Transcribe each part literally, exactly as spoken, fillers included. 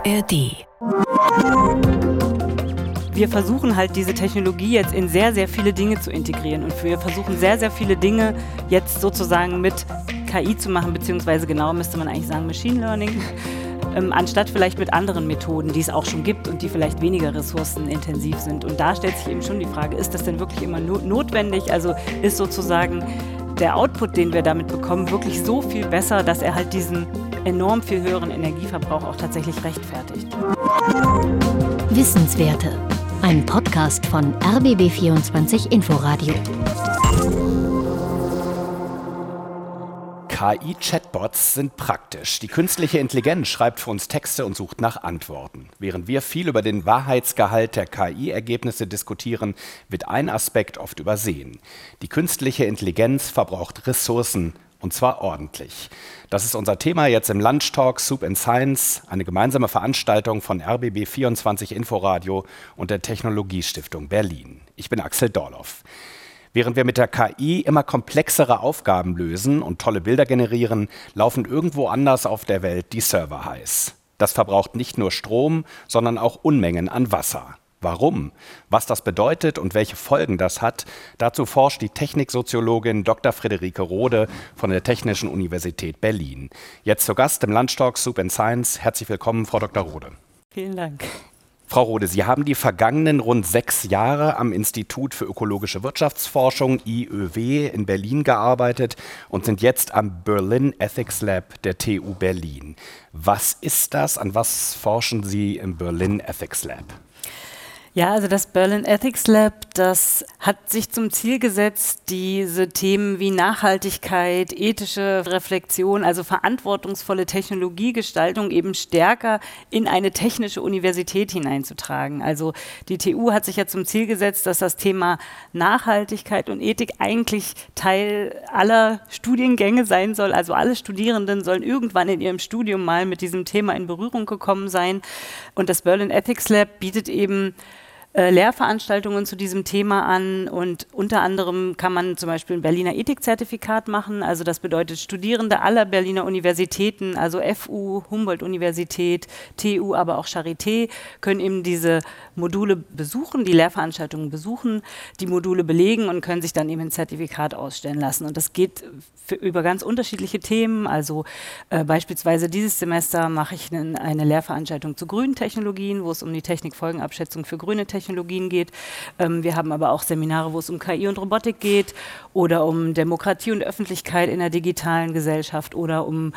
A R D. Wir versuchen halt diese Technologie jetzt in sehr, sehr viele Dinge zu integrieren und wir versuchen sehr, sehr viele Dinge jetzt sozusagen mit K I zu machen, beziehungsweise genauer müsste man eigentlich sagen Machine Learning, ähm, anstatt vielleicht mit anderen Methoden, die es auch schon gibt und die vielleicht weniger ressourcenintensiv sind. Und da stellt sich eben schon die Frage, ist das denn wirklich immer no- notwendig? Also ist sozusagen der Output, den wir damit bekommen, wirklich so viel besser, dass er halt diesen enorm viel höheren Energieverbrauch auch tatsächlich rechtfertigt? Wissenswerte. Ein Podcast von R B B vierundzwanzig Inforadio. K I-Chatbots sind praktisch. Die künstliche Intelligenz schreibt für uns Texte und sucht nach Antworten. Während wir viel über den Wahrheitsgehalt der K I-Ergebnisse diskutieren, wird ein Aspekt oft übersehen. Die künstliche Intelligenz verbraucht Ressourcen, und zwar ordentlich. Das ist unser Thema jetzt im Lunchtalk Soup and Science, eine gemeinsame Veranstaltung von R B B vierundzwanzig Inforadio und der Technologiestiftung Berlin. Ich bin Axel Dorloff. Während wir mit der K I immer komplexere Aufgaben lösen und tolle Bilder generieren, laufen irgendwo anders auf der Welt die Server heiß. Das verbraucht nicht nur Strom, sondern auch Unmengen an Wasser. Warum? Was das bedeutet und welche Folgen das hat, dazu forscht die Techniksoziologin Doktor Friederike Rode von der Technischen Universität Berlin. Jetzt zu Gast im Lunchtalk Soup and Science. Herzlich willkommen, Frau Doktor Rode. Vielen Dank. Frau Rode, Sie haben die vergangenen rund sechs Jahre am Institut für ökologische Wirtschaftsforschung I Ö W in Berlin gearbeitet und sind jetzt am Berlin Ethics Lab der T U Berlin. Was ist das? An was forschen Sie im Berlin Ethics Lab? Ja, also das Berlin Ethics Lab, das hat sich zum Ziel gesetzt, diese Themen wie Nachhaltigkeit, ethische Reflexion, also verantwortungsvolle Technologiegestaltung eben stärker in eine technische Universität hineinzutragen. Also die T U hat sich ja zum Ziel gesetzt, dass das Thema Nachhaltigkeit und Ethik eigentlich Teil aller Studiengänge sein soll. Also alle Studierenden sollen irgendwann in ihrem Studium mal mit diesem Thema in Berührung gekommen sein. Und das Berlin Ethics Lab bietet eben Äh, Lehrveranstaltungen zu diesem Thema an und unter anderem kann man zum Beispiel ein Berliner Ethikzertifikat machen. Also das bedeutet, Studierende aller Berliner Universitäten, also F U, Humboldt-Universität, T U, aber auch Charité, können eben diese Module besuchen, die Lehrveranstaltungen besuchen, die Module belegen und können sich dann eben ein Zertifikat ausstellen lassen. Und das geht für, über ganz unterschiedliche Themen. Also äh, beispielsweise dieses Semester mache ich einen, eine Lehrveranstaltung zu grünen Technologien, wo es um die Technikfolgenabschätzung für grüne Technologien Technologien geht. Ähm, wir haben aber auch Seminare, wo es um K I und Robotik geht oder um Demokratie und Öffentlichkeit in der digitalen Gesellschaft oder um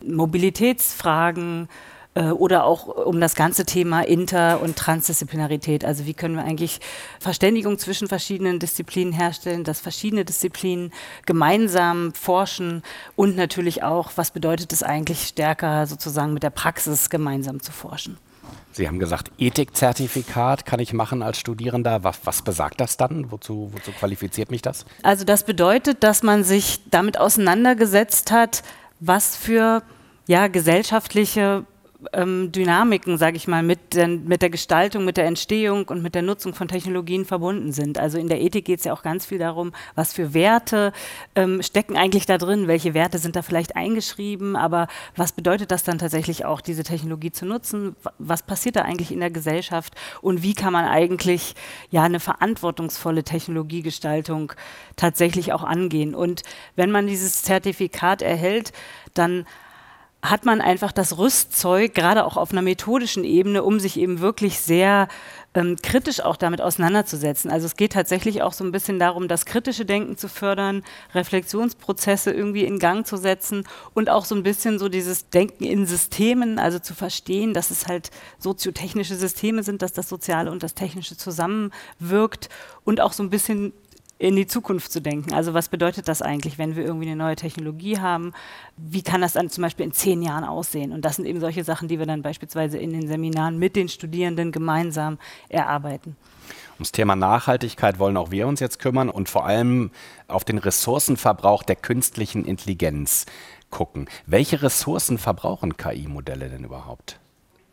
Mobilitätsfragen äh, oder auch um das ganze Thema Inter- und Transdisziplinarität. Also wie können wir eigentlich Verständigung zwischen verschiedenen Disziplinen herstellen, dass verschiedene Disziplinen gemeinsam forschen und natürlich auch, was bedeutet es eigentlich stärker sozusagen mit der Praxis gemeinsam zu forschen. Sie haben gesagt, Ethikzertifikat kann ich machen als Studierender. Was, was besagt das dann? Wozu, wozu qualifiziert mich das? Also das bedeutet, dass man sich damit auseinandergesetzt hat, was für ja, gesellschaftliche ähm, Dynamiken, sage ich mal, mit, den, mit der Gestaltung, mit der Entstehung und mit der Nutzung von Technologien verbunden sind. Also in der Ethik geht es ja auch ganz viel darum, was für Werte ähm, stecken eigentlich da drin, welche Werte sind da vielleicht eingeschrieben, aber was bedeutet das dann tatsächlich auch, diese Technologie zu nutzen? Was passiert da eigentlich in der Gesellschaft und wie kann man eigentlich ja eine verantwortungsvolle Technologiegestaltung tatsächlich auch angehen? Und wenn man dieses Zertifikat erhält, dann hat man einfach das Rüstzeug, gerade auch auf einer methodischen Ebene, um sich eben wirklich sehr ähm, kritisch auch damit auseinanderzusetzen. Also es geht tatsächlich auch so ein bisschen darum, das kritische Denken zu fördern, Reflexionsprozesse irgendwie in Gang zu setzen und auch so ein bisschen so dieses Denken in Systemen, also zu verstehen, dass es halt soziotechnische Systeme sind, dass das Soziale und das Technische zusammenwirkt und auch so ein bisschen in die Zukunft zu denken. Also was bedeutet das eigentlich, wenn wir irgendwie eine neue Technologie haben? Wie kann das dann zum Beispiel in zehn Jahren aussehen? Und das sind eben solche Sachen, die wir dann beispielsweise in den Seminaren mit den Studierenden gemeinsam erarbeiten. Ums Thema Nachhaltigkeit wollen auch wir uns jetzt kümmern und vor allem auf den Ressourcenverbrauch der künstlichen Intelligenz gucken. Welche Ressourcen verbrauchen K I-Modelle denn überhaupt?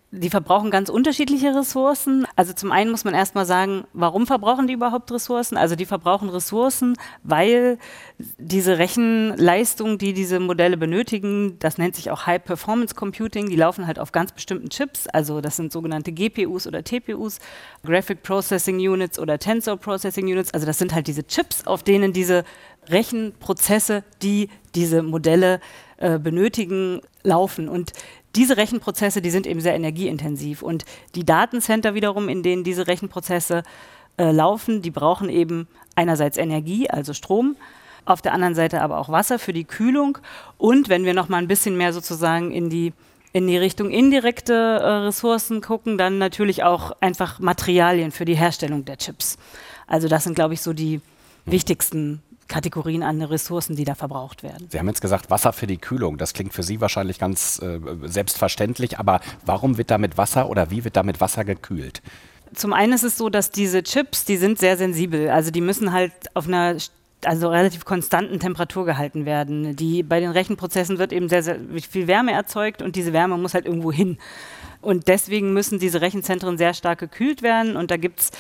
Die verbrauchen ganz unterschiedliche Ressourcen. Also zum einen muss man erstmal sagen, warum verbrauchen die überhaupt Ressourcen? Also die verbrauchen Ressourcen, weil diese Rechenleistung, die diese Modelle benötigen, das nennt sich auch High Performance Computing, die laufen halt auf ganz bestimmten Chips. Also das sind sogenannte G P Us oder T P Us, Graphic Processing Units oder Tensor Processing Units. Also das sind halt diese Chips, auf denen diese Rechenprozesse, die diese Modelle äh, benötigen, laufen. Und diese Rechenprozesse, die sind eben sehr energieintensiv und die Datencenter wiederum, in denen diese Rechenprozesse äh, laufen, die brauchen eben einerseits Energie, also Strom, auf der anderen Seite aber auch Wasser für die Kühlung und wenn wir noch mal ein bisschen mehr sozusagen in die, in die Richtung indirekte äh, Ressourcen gucken, dann natürlich auch einfach Materialien für die Herstellung der Chips. Also das sind, glaube ich, so die wichtigsten Kategorien an Ressourcen, die da verbraucht werden. Sie haben jetzt gesagt, Wasser für die Kühlung. Das klingt für Sie wahrscheinlich ganz äh, selbstverständlich, aber warum wird da mit Wasser oder wie wird da mit Wasser gekühlt? Zum einen ist es so, dass diese Chips, die sind sehr sensibel. Also die müssen halt auf einer also relativ konstanten Temperatur gehalten werden. Die, bei den Rechenprozessen wird eben sehr, sehr viel Wärme erzeugt und diese Wärme muss halt irgendwo hin. Und deswegen müssen diese Rechenzentren sehr stark gekühlt werden und da gibt es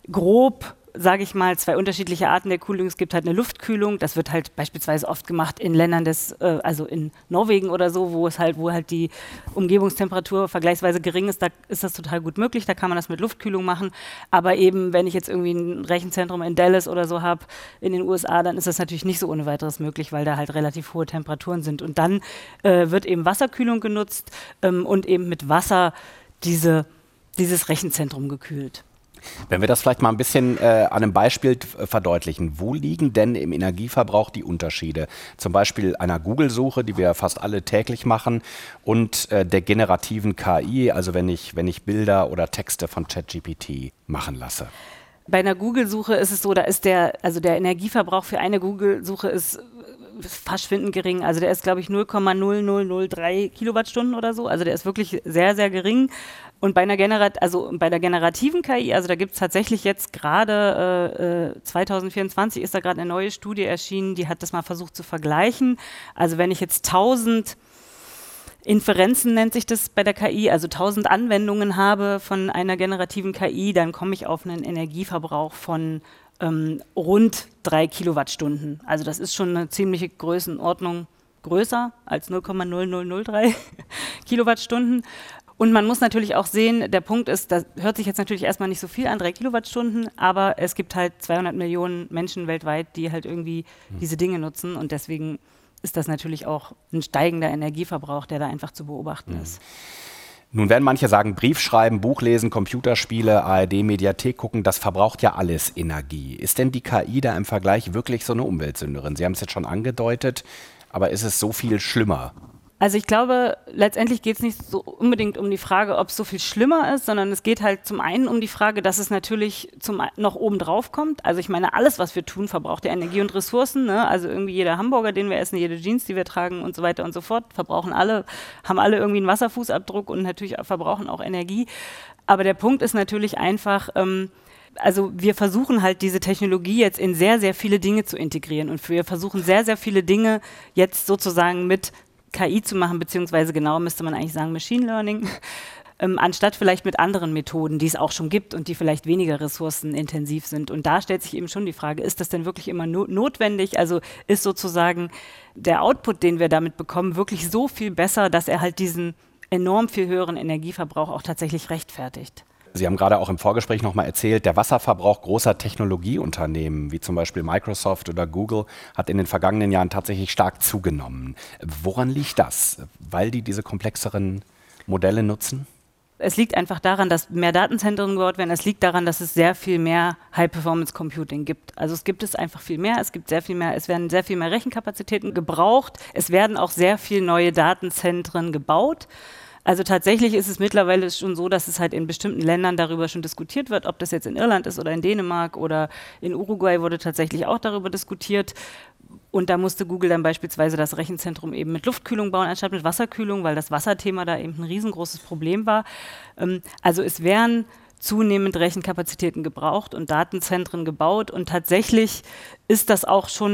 grob sage ich mal, zwei unterschiedliche Arten der Kühlung. Es gibt halt eine Luftkühlung, das wird halt beispielsweise oft gemacht in Ländern des, äh, also in Norwegen oder so, wo es halt, wo halt die Umgebungstemperatur vergleichsweise gering ist, da ist das total gut möglich, da kann man das mit Luftkühlung machen. Aber eben, wenn ich jetzt irgendwie ein Rechenzentrum in Dallas oder so habe in den U S A, dann ist das natürlich nicht so ohne weiteres möglich, weil da halt relativ hohe Temperaturen sind. Und dann äh, wird eben Wasserkühlung genutzt ähm, und eben mit Wasser diese, dieses Rechenzentrum gekühlt. Wenn wir das vielleicht mal ein bisschen äh, an einem Beispiel äh, verdeutlichen, wo liegen denn im Energieverbrauch die Unterschiede? Zum Beispiel einer Google-Suche, die wir fast alle täglich machen, und äh, der generativen K I, also wenn ich, wenn ich Bilder oder Texte von ChatGPT machen lasse. Bei einer Google-Suche ist es so, da ist der, also der Energieverbrauch für eine Google-Suche ist verschwindend gering. Also der ist, glaube ich, null Komma null null null drei Kilowattstunden oder so. Also der ist wirklich sehr, sehr gering. Und bei einer Generat also bei der generativen K I, also da gibt es tatsächlich jetzt gerade äh, zwanzig vierundzwanzig ist da gerade eine neue Studie erschienen, die hat das mal versucht zu vergleichen. Also wenn ich jetzt tausend Inferenzen nennt sich das bei der K I, also tausend Anwendungen habe von einer generativen K I, dann komme ich auf einen Energieverbrauch von ähm, rund drei Kilowattstunden. Also das ist schon eine ziemliche Größenordnung größer als null Komma null null null drei Kilowattstunden. Und man muss natürlich auch sehen, der Punkt ist, das hört sich jetzt natürlich erstmal nicht so viel an, drei Kilowattstunden, aber es gibt halt zweihundert Millionen Menschen weltweit, die halt irgendwie hm. diese Dinge nutzen und deswegen ist das natürlich auch ein steigender Energieverbrauch, der da einfach zu beobachten hm. ist. Nun werden manche sagen, Brief schreiben, Buch lesen, Computerspiele, A R D-Mediathek gucken, das verbraucht ja alles Energie. Ist denn die K I da im Vergleich wirklich so eine Umweltsünderin? Sie haben es jetzt schon angedeutet, aber ist es so viel schlimmer? Also ich glaube, letztendlich geht es nicht so unbedingt um die Frage, ob es so viel schlimmer ist, sondern es geht halt zum einen um die Frage, dass es natürlich zum noch oben drauf kommt. Also ich meine, alles, was wir tun, verbraucht ja Energie und Ressourcen. Ne? Also irgendwie jeder Hamburger, den wir essen, jede Jeans, die wir tragen und so weiter und so fort, verbrauchen alle, haben alle irgendwie einen Wasserfußabdruck und natürlich verbrauchen auch Energie. Aber der Punkt ist natürlich einfach, ähm, also wir versuchen halt diese Technologie jetzt in sehr, sehr viele Dinge zu integrieren und wir versuchen sehr, sehr viele Dinge jetzt sozusagen mit K I zu machen, beziehungsweise genauer müsste man eigentlich sagen Machine Learning, ähm, anstatt vielleicht mit anderen Methoden, die es auch schon gibt und die vielleicht weniger ressourcenintensiv sind. Und da stellt sich eben schon die Frage, ist das denn wirklich immer no- notwendig? Also ist sozusagen der Output, den wir damit bekommen, wirklich so viel besser, dass er halt diesen enorm viel höheren Energieverbrauch auch tatsächlich rechtfertigt? Sie haben gerade auch im Vorgespräch nochmal erzählt, der Wasserverbrauch großer Technologieunternehmen, wie zum Beispiel Microsoft oder Google, hat in den vergangenen Jahren tatsächlich stark zugenommen. Woran liegt das? Weil die diese komplexeren Modelle nutzen? Es liegt einfach daran, dass mehr Datenzentren gebaut werden. Es liegt daran, dass es sehr viel mehr High-Performance-Computing gibt. Also es gibt es einfach viel mehr. Es gibt sehr viel mehr. Es werden sehr viel mehr Rechenkapazitäten gebraucht. Es werden auch sehr viele neue Datenzentren gebaut. Also tatsächlich ist es mittlerweile schon so, dass es halt in bestimmten Ländern darüber schon diskutiert wird, ob das jetzt in Irland ist oder in Dänemark oder in Uruguay wurde tatsächlich auch darüber diskutiert. Und da musste Google dann beispielsweise das Rechenzentrum eben mit Luftkühlung bauen, anstatt mit Wasserkühlung, weil das Wasserthema da eben ein riesengroßes Problem war. Also es werden zunehmend Rechenkapazitäten gebraucht und Datenzentren gebaut und tatsächlich ist das auch schon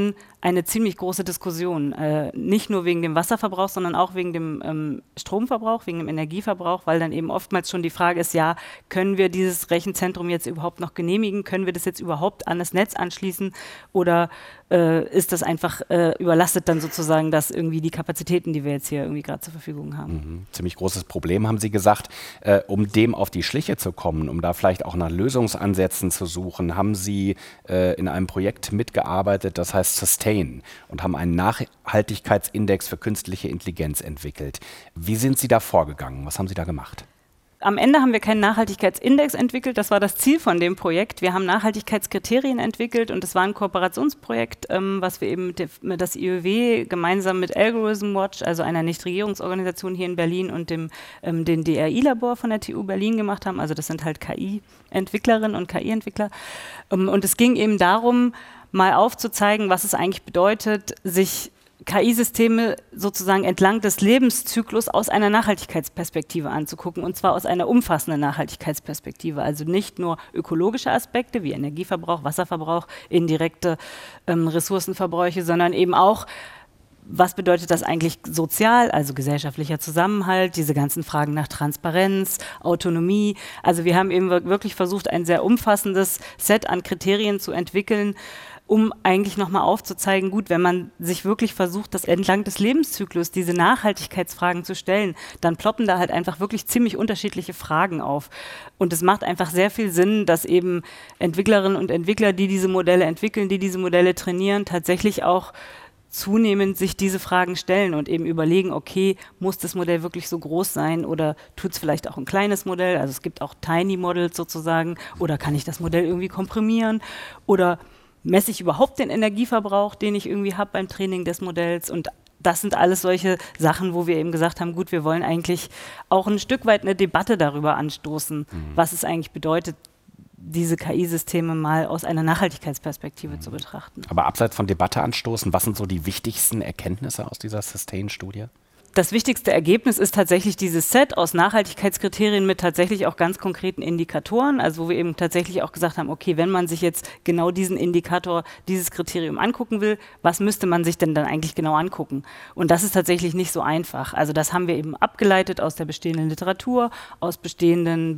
eine ziemlich große Diskussion. Äh, nicht nur wegen dem Wasserverbrauch, sondern auch wegen dem ähm, Stromverbrauch, wegen dem Energieverbrauch, weil dann eben oftmals schon die Frage ist, ja, können wir dieses Rechenzentrum jetzt überhaupt noch genehmigen? Können wir das jetzt überhaupt an das Netz anschließen? Oder äh, ist das einfach äh, überlastet dann sozusagen das irgendwie die Kapazitäten, die wir jetzt hier irgendwie gerade zur Verfügung haben? Mhm. Ziemlich großes Problem, haben Sie gesagt. Äh, um dem auf die Schliche zu kommen, um da vielleicht auch nach Lösungsansätzen zu suchen, haben Sie äh, in einem Projekt mitgearbeitet, das heißt Sustain, und haben einen Nachhaltigkeitsindex für künstliche Intelligenz entwickelt. Wie sind Sie da vorgegangen? Was haben Sie da gemacht? Am Ende haben wir keinen Nachhaltigkeitsindex entwickelt, das war das Ziel von dem Projekt. Wir haben Nachhaltigkeitskriterien entwickelt und es war ein Kooperationsprojekt, ähm, was wir eben mit, der, mit das I Ö W gemeinsam mit Algorithm Watch, also einer Nichtregierungsorganisation hier in Berlin, und dem ähm, den D R I-Labor von der T U Berlin gemacht haben. Also das sind halt K I-Entwicklerinnen und K I-Entwickler. Ähm, und es ging eben darum, mal aufzuzeigen, was es eigentlich bedeutet, sich K I-Systeme sozusagen entlang des Lebenszyklus aus einer Nachhaltigkeitsperspektive anzugucken, und zwar aus einer umfassenden Nachhaltigkeitsperspektive. Also nicht nur ökologische Aspekte wie Energieverbrauch, Wasserverbrauch, indirekte ähm, Ressourcenverbräuche, sondern eben auch, was bedeutet das eigentlich sozial, also gesellschaftlicher Zusammenhalt, diese ganzen Fragen nach Transparenz, Autonomie. Also wir haben eben wirklich versucht, ein sehr umfassendes Set an Kriterien zu entwickeln, um eigentlich nochmal aufzuzeigen, gut, wenn man sich wirklich versucht, das entlang des Lebenszyklus, diese Nachhaltigkeitsfragen zu stellen, dann ploppen da halt einfach wirklich ziemlich unterschiedliche Fragen auf. Und es macht einfach sehr viel Sinn, dass eben Entwicklerinnen und Entwickler, die diese Modelle entwickeln, die diese Modelle trainieren, tatsächlich auch zunehmend sich diese Fragen stellen und eben überlegen, okay, muss das Modell wirklich so groß sein oder tut es vielleicht auch ein kleines Modell, also es gibt auch Tiny Models sozusagen, oder kann ich das Modell irgendwie komprimieren oder messe ich überhaupt den Energieverbrauch, den ich irgendwie habe beim Training des Modells? Und das sind alles solche Sachen, wo wir eben gesagt haben, gut, wir wollen eigentlich auch ein Stück weit eine Debatte darüber anstoßen, mhm. was es eigentlich bedeutet, diese K I-Systeme mal aus einer Nachhaltigkeitsperspektive mhm. zu betrachten. Aber abseits von Debatte anstoßen, was sind so die wichtigsten Erkenntnisse aus dieser Sustain-Studie? Das wichtigste Ergebnis ist tatsächlich dieses Set aus Nachhaltigkeitskriterien mit tatsächlich auch ganz konkreten Indikatoren, also wo wir eben tatsächlich auch gesagt haben, okay, wenn man sich jetzt genau diesen Indikator, dieses Kriterium angucken will, was müsste man sich denn dann eigentlich genau angucken? Und das ist tatsächlich nicht so einfach. Also das haben wir eben abgeleitet aus der bestehenden Literatur, aus bestehenden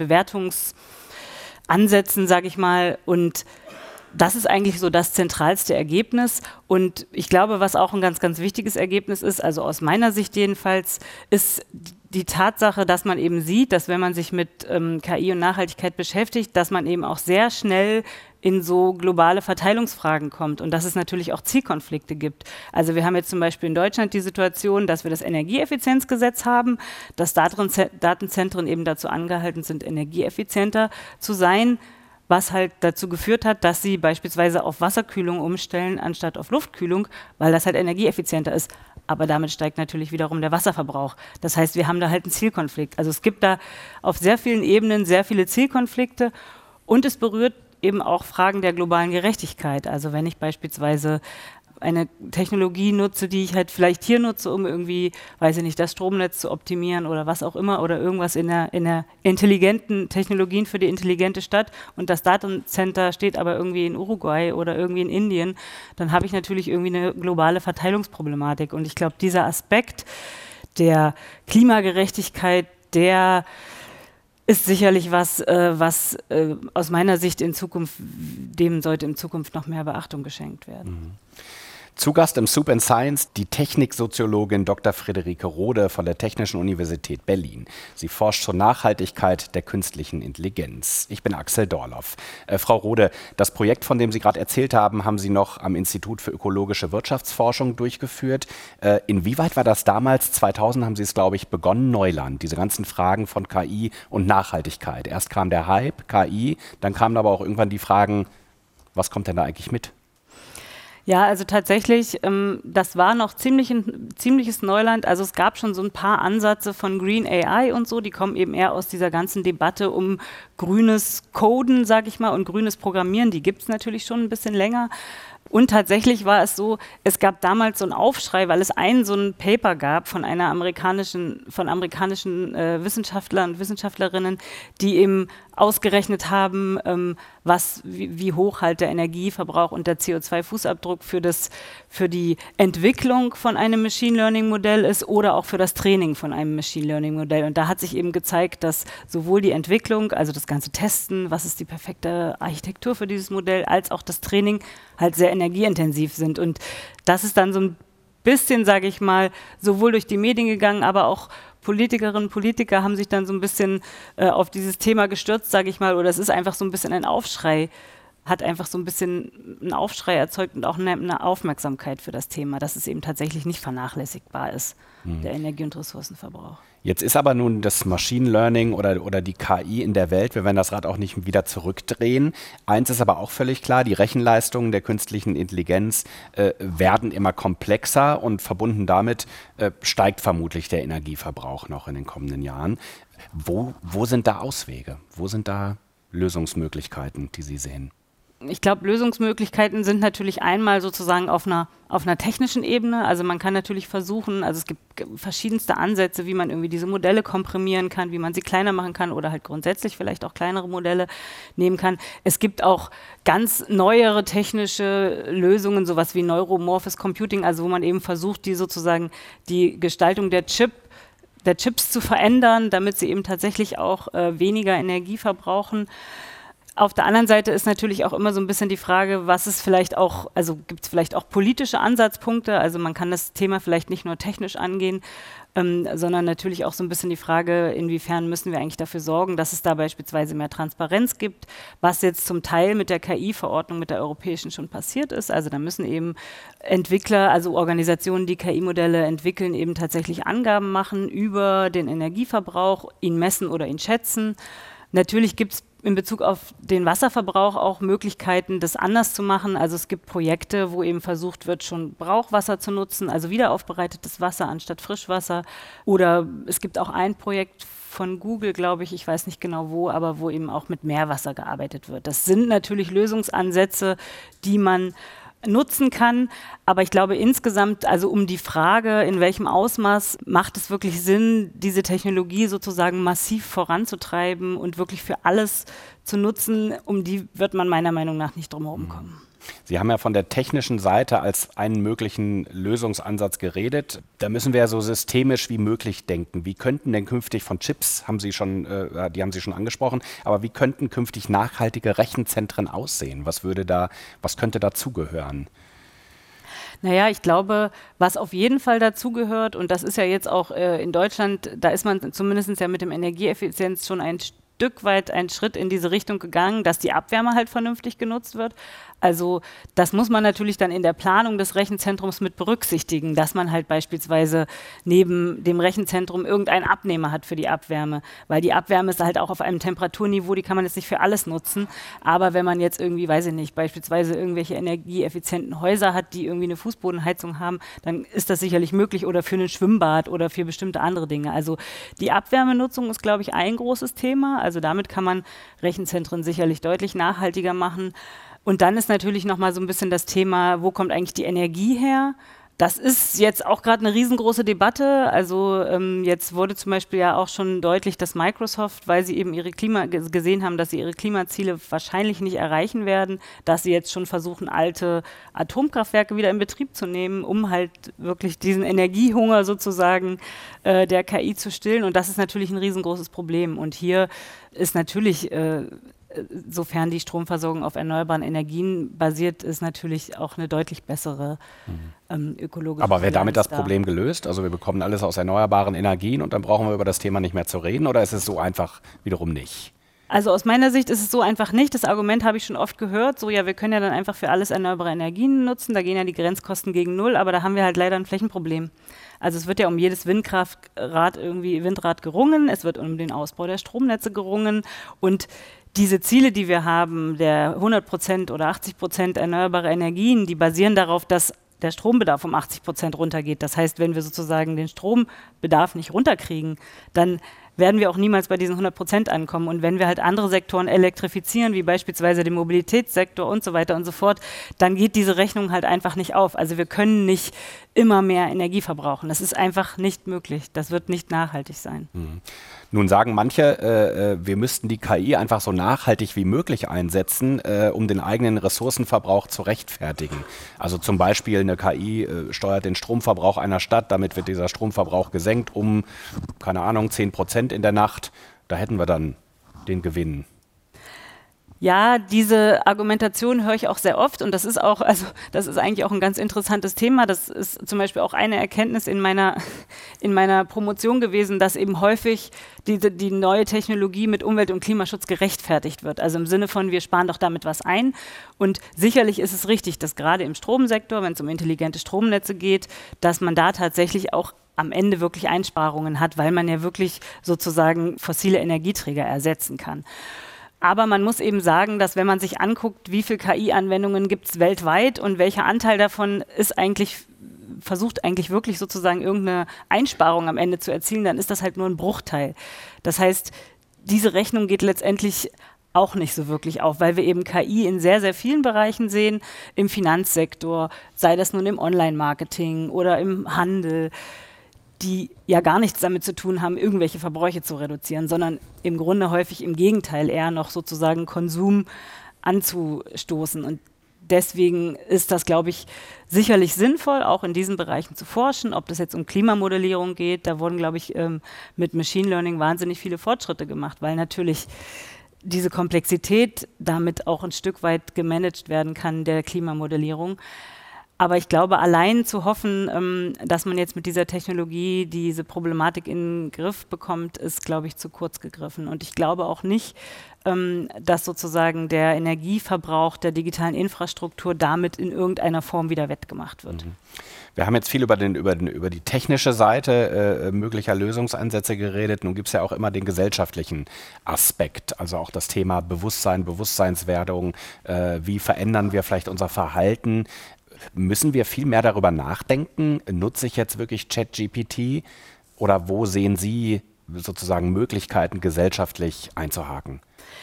Bewertungsansätzen, sage ich mal, und das ist eigentlich so das zentralste Ergebnis, und ich glaube, was auch ein ganz, ganz wichtiges Ergebnis ist, also aus meiner Sicht jedenfalls, ist die Tatsache, dass man eben sieht, dass wenn man sich mit ähm, K I und Nachhaltigkeit beschäftigt, dass man eben auch sehr schnell in so globale Verteilungsfragen kommt und dass es natürlich auch Zielkonflikte gibt. Also wir haben jetzt zum Beispiel in Deutschland die Situation, dass wir das Energieeffizienzgesetz haben, dass Datenzentren eben dazu angehalten sind, energieeffizienter zu sein, was halt dazu geführt hat, dass sie beispielsweise auf Wasserkühlung umstellen, anstatt auf Luftkühlung, weil das halt energieeffizienter ist. Aber damit steigt natürlich wiederum der Wasserverbrauch. Das heißt, wir haben da halt einen Zielkonflikt. Also es gibt da auf sehr vielen Ebenen sehr viele Zielkonflikte, und es berührt eben auch Fragen der globalen Gerechtigkeit. Also wenn ich beispielsweise eine Technologie nutze, die ich halt vielleicht hier nutze, um irgendwie, weiß ich nicht, das Stromnetz zu optimieren oder was auch immer, oder irgendwas in der, in der intelligenten Technologien für die intelligente Stadt, und das Datencenter steht aber irgendwie in Uruguay oder irgendwie in Indien, dann habe ich natürlich irgendwie eine globale Verteilungsproblematik. Und ich glaube, dieser Aspekt der Klimagerechtigkeit, der ist sicherlich was, äh, was äh, aus meiner Sicht in Zukunft, dem sollte in Zukunft noch mehr Beachtung geschenkt werden. Mhm. Zu Gast im Soup and Science die Techniksoziologin Doktor Friederike Rode von der Technischen Universität Berlin. Sie forscht zur Nachhaltigkeit der künstlichen Intelligenz. Ich bin Axel Dorloff. Äh, Frau Rode, das Projekt, von dem Sie gerade erzählt haben, haben Sie noch am Institut für ökologische Wirtschaftsforschung durchgeführt. Äh, inwieweit war das damals? zweitausend haben Sie es, glaube ich, begonnen, Neuland, diese ganzen Fragen von K I und Nachhaltigkeit. Erst kam der Hype, K I, dann kamen aber auch irgendwann die Fragen, was kommt denn da eigentlich mit? Ja, also tatsächlich, ähm, das war noch ziemlich ein ziemliches Neuland. Also es gab schon so ein paar Ansätze von Green A I und so, die kommen eben eher aus dieser ganzen Debatte um grünes Coden, sag ich mal, und grünes Programmieren. Die gibt es natürlich schon ein bisschen länger. Und tatsächlich war es so, es gab damals so einen Aufschrei, weil es einen so ein Paper gab von einer amerikanischen, von amerikanischen äh, Wissenschaftlern und Wissenschaftlerinnen, die eben ausgerechnet haben, ähm, was, wie, wie hoch halt der Energieverbrauch und der C O zwei Fußabdruck für, das, für die Entwicklung von einem Machine Learning Modell ist oder auch für das Training von einem Machine Learning Modell. Und da hat sich eben gezeigt, dass sowohl die Entwicklung, also das ganze Testen, was ist die perfekte Architektur für dieses Modell, als auch das Training halt sehr energieintensiv sind. Und das ist dann so ein bisschen, sage ich mal, sowohl durch die Medien gegangen, aber auch Politikerinnen und Politiker haben sich dann so ein bisschen äh, auf dieses Thema gestürzt, sage ich mal, oder es ist einfach so ein bisschen ein Aufschrei, hat einfach so ein bisschen einen Aufschrei erzeugt und auch eine, eine Aufmerksamkeit für das Thema, dass es eben tatsächlich nicht vernachlässigbar ist, mhm. der Energie- und Ressourcenverbrauch. Jetzt ist aber nun das Machine Learning oder, oder die K I in der Welt, wir werden das Rad auch nicht wieder zurückdrehen. Eins ist aber auch völlig klar, die Rechenleistungen der künstlichen Intelligenz äh, werden immer komplexer und verbunden damit äh, steigt vermutlich der Energieverbrauch noch in den kommenden Jahren. Wo, wo sind da Auswege? Wo sind da Lösungsmöglichkeiten, die Sie sehen? Ich glaube, Lösungsmöglichkeiten sind natürlich einmal sozusagen auf einer, auf einer technischen Ebene. Also man kann natürlich versuchen, also es gibt verschiedenste Ansätze, wie man irgendwie diese Modelle komprimieren kann, wie man sie kleiner machen kann oder halt grundsätzlich vielleicht auch kleinere Modelle nehmen kann. Es gibt auch ganz neuere technische Lösungen, sowas wie Neuromorphes Computing, also wo man eben versucht, die sozusagen die Gestaltung der Chip der Chips zu verändern, damit sie eben tatsächlich auch äh, weniger Energie verbrauchen. Auf der anderen Seite ist natürlich auch immer so ein bisschen die Frage, was ist vielleicht auch, also gibt es vielleicht auch politische Ansatzpunkte, also man kann das Thema vielleicht nicht nur technisch angehen, ähm, sondern natürlich auch so ein bisschen die Frage, inwiefern müssen wir eigentlich dafür sorgen, dass es da beispielsweise mehr Transparenz gibt, was jetzt zum Teil mit der K I-Verordnung, mit der europäischen schon passiert ist. Also da müssen eben Entwickler, also Organisationen, die K I-Modelle entwickeln, eben tatsächlich Angaben machen über den Energieverbrauch, ihn messen oder ihn schätzen. Natürlich gibt es in Bezug auf den Wasserverbrauch auch Möglichkeiten, das anders zu machen. Also es gibt Projekte, wo eben versucht wird, schon Brauchwasser zu nutzen, also wiederaufbereitetes Wasser anstatt Frischwasser. Oder es gibt auch ein Projekt von Google, glaube ich, ich weiß nicht genau wo, aber wo eben auch mit Meerwasser gearbeitet wird. Das sind natürlich Lösungsansätze, die man nutzen kann, aber ich glaube insgesamt, also um die Frage, in welchem Ausmaß macht es wirklich Sinn, diese Technologie sozusagen massiv voranzutreiben und wirklich für alles zu nutzen, um die wird man meiner Meinung nach nicht drum herum kommen. Sie haben ja von der technischen Seite als einen möglichen Lösungsansatz geredet. Da müssen wir ja so systemisch wie möglich denken. Wie könnten denn künftig von Chips, haben Sie schon, äh, die haben Sie schon angesprochen, aber wie könnten künftig nachhaltige Rechenzentren aussehen? Was würde da, was könnte dazugehören? Naja, ich glaube, was auf jeden Fall dazugehört, und das ist ja jetzt auch äh, in Deutschland, da ist man zumindest ja mit dem Energieeffizienz schon ein Stück weit einen Schritt in diese Richtung gegangen, dass die Abwärme halt vernünftig genutzt wird. Also das muss man natürlich dann in der Planung des Rechenzentrums mit berücksichtigen, dass man halt beispielsweise neben dem Rechenzentrum irgendeinen Abnehmer hat für die Abwärme, weil die Abwärme ist halt auch auf einem Temperaturniveau, die kann man jetzt nicht für alles nutzen, aber wenn man jetzt irgendwie, weiß ich nicht, beispielsweise irgendwelche energieeffizienten Häuser hat, die irgendwie eine Fußbodenheizung haben, dann ist das sicherlich möglich oder für ein Schwimmbad oder für bestimmte andere Dinge. Also die Abwärmenutzung ist, glaube ich, ein großes Thema, also damit kann man Rechenzentren sicherlich deutlich nachhaltiger machen. Und dann ist natürlich nochmal so ein bisschen das Thema, wo kommt eigentlich die Energie her? Das ist jetzt auch gerade eine riesengroße Debatte. Also ähm, jetzt wurde zum Beispiel ja auch schon deutlich, dass Microsoft, weil sie eben ihre Klima gesehen haben, dass sie ihre Klimaziele wahrscheinlich nicht erreichen werden, dass sie jetzt schon versuchen, alte Atomkraftwerke wieder in Betrieb zu nehmen, um halt wirklich diesen Energiehunger sozusagen äh, der K I zu stillen. Und das ist natürlich ein riesengroßes Problem. Und hier ist natürlich äh, sofern die Stromversorgung auf erneuerbaren Energien basiert, ist natürlich auch eine deutlich bessere ähm, ökologische Aber wäre damit das da. Problem gelöst? Also wir bekommen alles aus erneuerbaren Energien und dann brauchen wir über das Thema nicht mehr zu reden, oder ist es so einfach wiederum nicht? Also aus meiner Sicht ist es so einfach nicht. Das Argument habe ich schon oft gehört, so ja, wir können ja dann einfach für alles erneuerbare Energien nutzen, da gehen ja die Grenzkosten gegen null, aber da haben wir halt leider ein Flächenproblem. Also es wird ja um jedes Windkraftrad irgendwie Windrad gerungen, es wird um den Ausbau der Stromnetze gerungen und diese Ziele, die wir haben, der hundert Prozent oder achtzig Prozent erneuerbare Energien, die basieren darauf, dass der Strombedarf um achtzig Prozent runtergeht. Das heißt, wenn wir sozusagen den Strombedarf nicht runterkriegen, dann werden wir auch niemals bei diesen hundert Prozent ankommen. Und wenn wir halt andere Sektoren elektrifizieren, wie beispielsweise den Mobilitätssektor und so weiter und so fort, dann geht diese Rechnung halt einfach nicht auf. Also wir können nicht immer mehr Energie verbrauchen. Das ist einfach nicht möglich. Das wird nicht nachhaltig sein. Mhm. Nun sagen manche, äh, wir müssten die K I einfach so nachhaltig wie möglich einsetzen, äh, um den eigenen Ressourcenverbrauch zu rechtfertigen. Also zum Beispiel eine K I äh, steuert den Stromverbrauch einer Stadt, damit wird dieser Stromverbrauch gesenkt um, keine Ahnung, zehn Prozent in der Nacht. Da hätten wir dann den Gewinn. Ja, diese Argumentation höre ich auch sehr oft und das ist auch, also das ist eigentlich auch ein ganz interessantes Thema. Das ist zum Beispiel auch eine Erkenntnis in meiner, in meiner Promotion gewesen, dass eben häufig diese, die neue Technologie mit Umwelt- und Klimaschutz gerechtfertigt wird. Also im Sinne von, wir sparen doch damit was ein. Und sicherlich ist es richtig, dass gerade im Stromsektor, wenn es um intelligente Stromnetze geht, dass man da tatsächlich auch am Ende wirklich Einsparungen hat, weil man ja wirklich sozusagen fossile Energieträger ersetzen kann. Aber man muss eben sagen, dass wenn man sich anguckt, wie viele K I-Anwendungen gibt es weltweit und welcher Anteil davon ist eigentlich, versucht eigentlich wirklich sozusagen irgendeine Einsparung am Ende zu erzielen, dann ist das halt nur ein Bruchteil. Das heißt, diese Rechnung geht letztendlich auch nicht so wirklich auf, weil wir eben K I in sehr, sehr vielen Bereichen sehen, im Finanzsektor, sei das nun im Online-Marketing oder im Handel, die ja gar nichts damit zu tun haben, irgendwelche Verbräuche zu reduzieren, sondern im Grunde häufig im Gegenteil eher noch sozusagen Konsum anzustoßen. Und deswegen ist das, glaube ich, sicherlich sinnvoll, auch in diesen Bereichen zu forschen, ob das jetzt um Klimamodellierung geht. Da wurden, glaube ich, ähm, mit Machine Learning wahnsinnig viele Fortschritte gemacht, weil natürlich diese Komplexität damit auch ein Stück weit gemanagt werden kann, der Klimamodellierung. Aber ich glaube, allein zu hoffen, ähm, dass man jetzt mit dieser Technologie diese Problematik in den Griff bekommt, ist, glaube ich, zu kurz gegriffen. Und ich glaube auch nicht, ähm, dass sozusagen der Energieverbrauch der digitalen Infrastruktur damit in irgendeiner Form wieder wettgemacht wird. Mhm. Wir haben jetzt viel über, den, über, den, über die technische Seite äh, möglicher Lösungsansätze geredet. Nun gibt es ja auch immer den gesellschaftlichen Aspekt, also auch das Thema Bewusstsein, Bewusstseinswerdung. Äh, wie verändern wir vielleicht unser Verhalten? Müssen wir viel mehr darüber nachdenken? Nutze ich jetzt wirklich ChatGPT oder wo sehen Sie sozusagen Möglichkeiten, gesellschaftlich einzuhaken?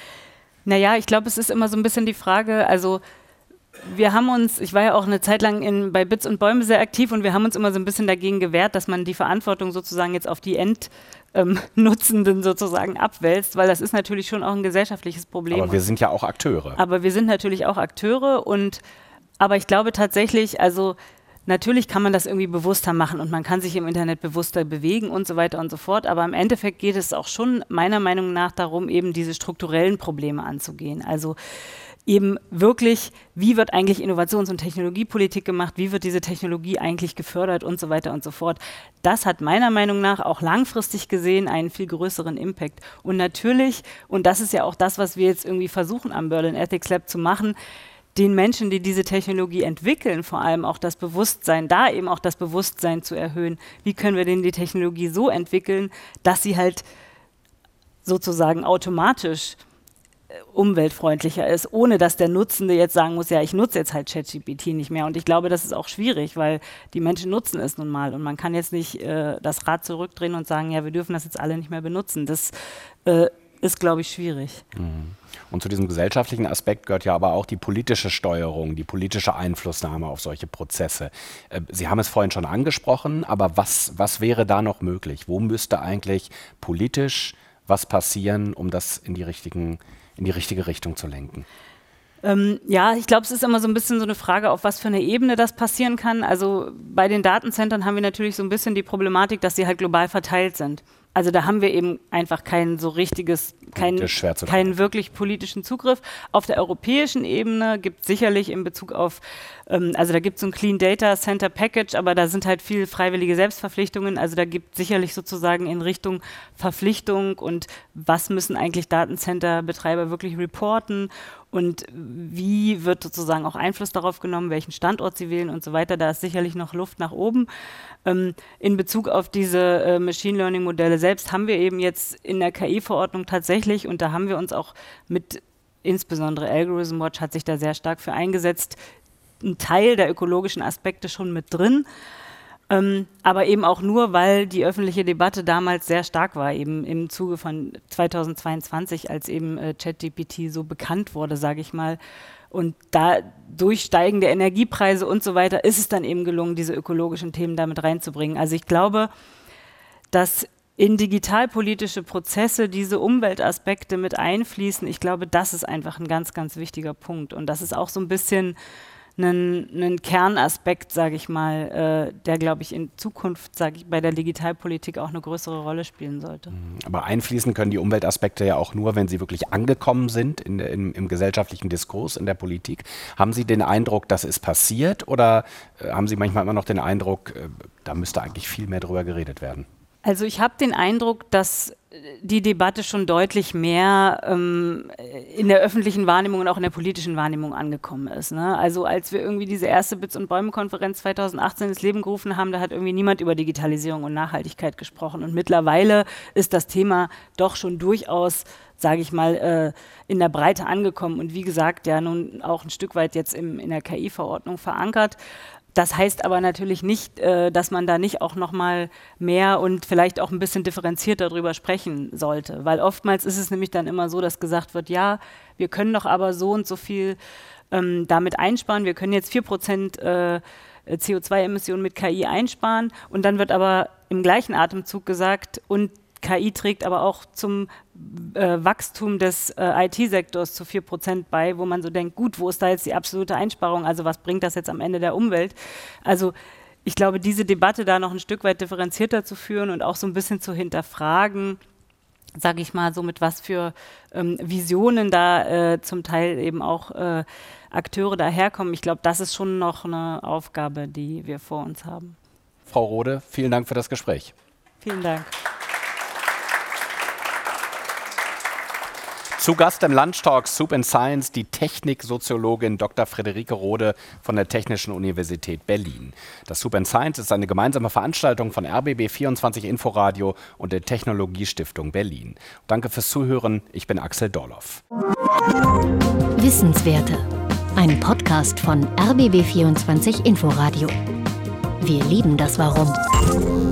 Naja, ich glaube, es ist immer so ein bisschen die Frage, also wir haben uns, ich war ja auch eine Zeit lang in, bei Bits und Bäume sehr aktiv und wir haben uns immer so ein bisschen dagegen gewehrt, dass man die Verantwortung sozusagen jetzt auf die Endnutzenden ähm, sozusagen abwälzt, weil das ist natürlich schon auch ein gesellschaftliches Problem. Aber wir sind ja auch Akteure. Aber wir sind natürlich auch Akteure und aber ich glaube tatsächlich, also natürlich kann man das irgendwie bewusster machen und man kann sich im Internet bewusster bewegen und so weiter und so fort, aber im Endeffekt geht es auch schon meiner Meinung nach darum, eben diese strukturellen Probleme anzugehen. Also eben wirklich, wie wird eigentlich Innovations- und Technologiepolitik gemacht, wie wird diese Technologie eigentlich gefördert und so weiter und so fort. Das hat meiner Meinung nach auch langfristig gesehen einen viel größeren Impact. Und natürlich, und das ist ja auch das, was wir jetzt irgendwie versuchen am Berlin Ethics Lab zu machen, den Menschen, die diese Technologie entwickeln, vor allem auch das Bewusstsein, da eben auch das Bewusstsein zu erhöhen. Wie können wir denn die Technologie so entwickeln, dass sie halt sozusagen automatisch äh, umweltfreundlicher ist, ohne dass der Nutzende jetzt sagen muss, ja, ich nutze jetzt halt ChatGPT nicht mehr. Und ich glaube, das ist auch schwierig, weil die Menschen nutzen es nun mal. Und man kann jetzt nicht äh, das Rad zurückdrehen und sagen, ja, wir dürfen das jetzt alle nicht mehr benutzen. Das äh, ist, glaube ich, schwierig. Mhm. Und zu diesem gesellschaftlichen Aspekt gehört ja aber auch die politische Steuerung, die politische Einflussnahme auf solche Prozesse. Äh, Sie haben es vorhin schon angesprochen, aber was, was wäre da noch möglich? Wo müsste eigentlich politisch was passieren, um das in die, richtigen, in die richtige Richtung zu lenken? Ähm, ja, ich glaube, es ist immer so ein bisschen so eine Frage, auf was für eine Ebene das passieren kann. Also bei den Datenzentren haben wir natürlich so ein bisschen die Problematik, dass sie halt global verteilt sind. Also da haben wir eben einfach kein so richtiges, keinen keinen wirklich politischen Zugriff. Auf der europäischen Ebene gibt es sicherlich in Bezug auf, ähm, also da gibt es so ein Clean Data Center Package, aber da sind halt viele freiwillige Selbstverpflichtungen. Also da gibt es sicherlich sozusagen in Richtung Verpflichtung und was müssen eigentlich Datencenter-Betreiber wirklich reporten und wie wird sozusagen auch Einfluss darauf genommen, welchen Standort sie wählen und so weiter. Da ist sicherlich noch Luft nach oben. Ähm, in Bezug auf diese äh, Machine Learning Modelle selbst haben wir eben jetzt in der K I-Verordnung tatsächlich, und da haben wir uns auch mit, insbesondere Algorithm Watch hat sich da sehr stark für eingesetzt, einen Teil der ökologischen Aspekte schon mit drin. Ähm, aber eben auch nur, weil die öffentliche Debatte damals sehr stark war, eben im Zuge von zweitausendzweiundzwanzig, als eben äh, ChatGPT so bekannt wurde, sage ich mal. Und da durch steigende Energiepreise und so weiter ist es dann eben gelungen, diese ökologischen Themen damit reinzubringen. Also ich glaube, dass in digitalpolitische Prozesse diese Umweltaspekte mit einfließen. Ich glaube, das ist einfach ein ganz, ganz wichtiger Punkt. Und das ist auch so ein bisschen ein, ein Kernaspekt, sage ich mal, äh, der, glaube ich, in Zukunft, sage ich, bei der Digitalpolitik auch eine größere Rolle spielen sollte. Aber einfließen können die Umweltaspekte ja auch nur, wenn sie wirklich angekommen sind in, in, im gesellschaftlichen Diskurs, in der Politik. Haben Sie den Eindruck, das ist passiert, oder äh, haben Sie manchmal immer noch den Eindruck, äh, da müsste eigentlich viel mehr drüber geredet werden? Also ich habe den Eindruck, dass die Debatte schon deutlich mehr ähm, in der öffentlichen Wahrnehmung und auch in der politischen Wahrnehmung angekommen ist. Ne? Also als wir irgendwie diese erste Bits- und Bäume-Konferenz zweitausendachtzehn ins Leben gerufen haben, da hat irgendwie niemand über Digitalisierung und Nachhaltigkeit gesprochen. Und mittlerweile ist das Thema doch schon durchaus, sage ich mal, äh, in der Breite angekommen und wie gesagt, ja nun auch ein Stück weit jetzt im, in der K I-Verordnung verankert. Das heißt aber natürlich nicht, äh, dass man da nicht auch noch mal mehr und vielleicht auch ein bisschen differenzierter darüber sprechen sollte. Weil oftmals ist es nämlich dann immer so, dass gesagt wird, ja, wir können doch aber so und so viel ähm, damit einsparen. Wir können jetzt vier Prozent äh, C O zwei Emissionen mit K I einsparen. Und dann wird aber im gleichen Atemzug gesagt, und K I trägt aber auch zum äh, Wachstum des äh, I T-Sektors zu vier Prozent bei, wo man so denkt, gut, wo ist da jetzt die absolute Einsparung? Also was bringt das jetzt am Ende der Umwelt? Also ich glaube, diese Debatte da noch ein Stück weit differenzierter zu führen und auch so ein bisschen zu hinterfragen, sage ich mal, so mit was für ähm, Visionen da äh, zum Teil eben auch äh, Akteure daherkommen. Ich glaube, das ist schon noch eine Aufgabe, die wir vor uns haben. Frau Rode, vielen Dank für das Gespräch. Vielen Dank. Zu Gast im Lunchtalk Soup and Science die Techniksoziologin Doktor Friederike Rode von der Technischen Universität Berlin. Das Soup and Science ist eine gemeinsame Veranstaltung von R B B vierundzwanzig Inforadio und der Technologiestiftung Berlin. Danke fürs Zuhören. Ich bin Axel Dorloff. Wissenswerte. Ein Podcast von R B B vierundzwanzig Inforadio. Wir lieben das Warum.